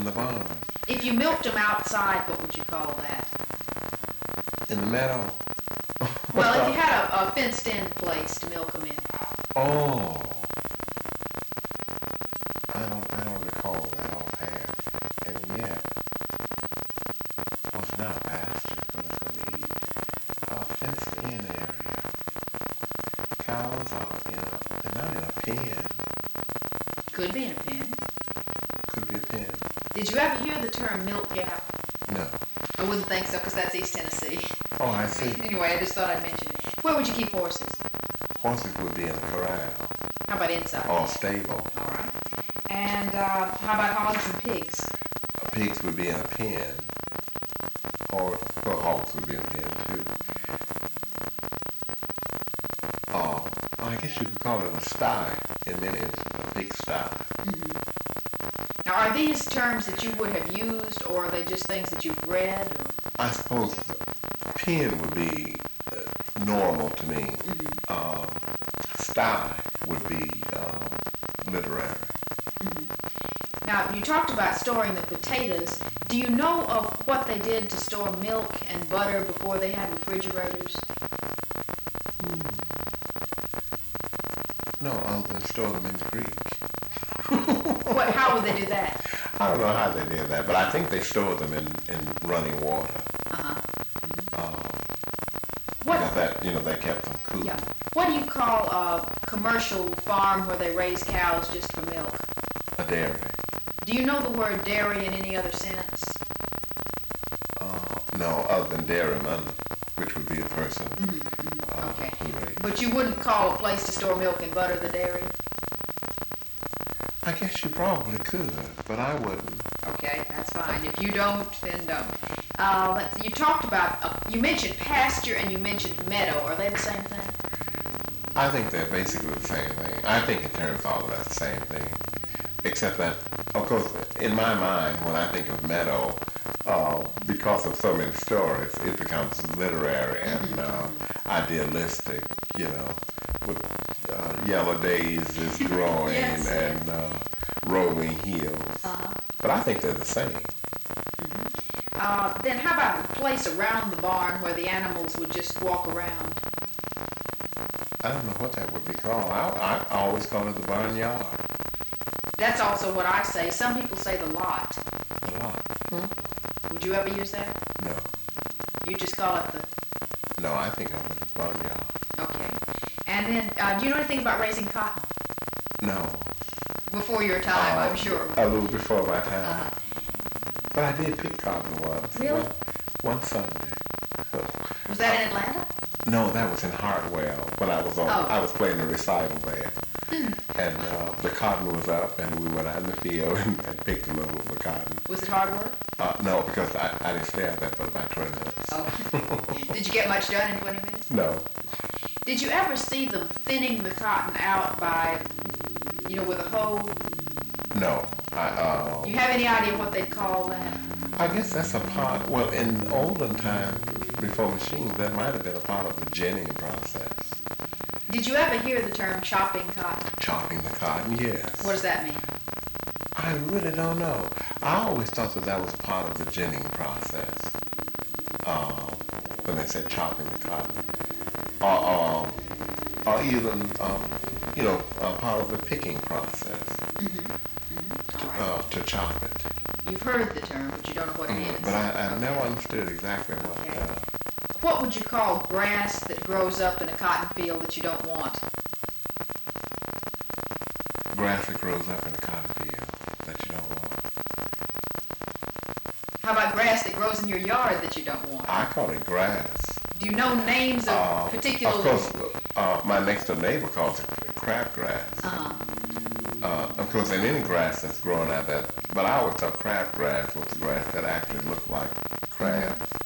in the barn. If you milked them outside, what would you call that? In the meadow. Well, if you had a fenced-in place to milk them in. Oh. I don't recall that offhand. And yet, well, it's not a pasture because that's what they eat. A fenced-in area. Cows are they're not in a pen. Could be in a pen. Could be a pen. Did you ever hear the term milk gap? No. I wouldn't think so because that's East Tennessee. Oh, I see. Anyway, I just thought I'd mention it. Where would you keep horses? Horses would be in a corral. How about inside? Or stable. All right. And how about hogs and pigs? Pigs would be in a pen. Or well, hogs would be in a pen too. I guess you could call it a sty in many instances, a pig sty. Mm-hmm. Now, are these terms that you would have used, or are they just things that you've read? Or? I suppose pen would be normal to me. Sty would be literary. Mm-hmm. Now, you talked about storing the potatoes. Do you know of what they did to store milk and butter before they had refrigerators? No, other than store them in the creek. How would they do that? I don't know how they did that, but I think they stored them in running water. Uh-huh. Mm-hmm. Because that kept them cool. Yeah. What do you call a commercial farm where they raise cows just for milk? A dairy. Do you know the word dairy in any other sense? No, other than dairyman, which would be a person. Okay. Who raised. But you wouldn't call a place to store milk and butter the dairy? I guess you probably could, but I wouldn't. Okay, that's fine. If you don't, then don't. You talked about, you mentioned pasture and you mentioned meadow. Are they the same thing? I think they're basically the same thing. I think in terms of all of that the same thing. Except that, of course, in my mind, when I think of meadow, because of so many stories, it becomes literary and idealistic, with yellow daisies growing Yes. and rolling hills. But I think they're the same. Then how about a place around the barn where the animals would just walk around? I don't know what that would be called. I always call it the barnyard. That's also what I say. Some people say the lot. A lot. Would you ever use that? No. You just call it the... No, I think of it as barnyard. Okay. And then, do you know anything about raising cotton? No. Before your time, I'm sure. A little before my time. But I did pick cotton once. Really? One Sunday. Was that in Atlanta? No, that was in Hartwell when I was I was playing the recital there. And the cotton was up and we went out in the field and picked a little of the cotton. Was it hard work? No, because I didn't stay out there for about 20 minutes. Oh. Did you get much done in 20 minutes? No. Did you ever see them thinning the cotton out by, with a hoe? No. You have any idea what they call that? I guess that's a part, well, in olden times, before machines, that might have been a part of the ginning process. Did you ever hear the term chopping cotton? Chopping the cotton, yes. What does that mean? I really don't know. I always thought that was a part of the ginning process. When they said chopping the cotton. Or even, part of the picking process. All right. To chop it. You've heard the term, but you don't know what it is. But I never understood exactly what. Okay. What would you call grass that grows up in a cotton field that you don't want? Grass that grows up in a cotton field that you don't want. How about grass that grows in your yard that you don't want? I call it grass. Do you know names of particular... Of course, my next door neighbor calls it crabgrass. Of course, in any grass that's growing out there, but I always thought crabgrass was the grass that actually looked like crabs.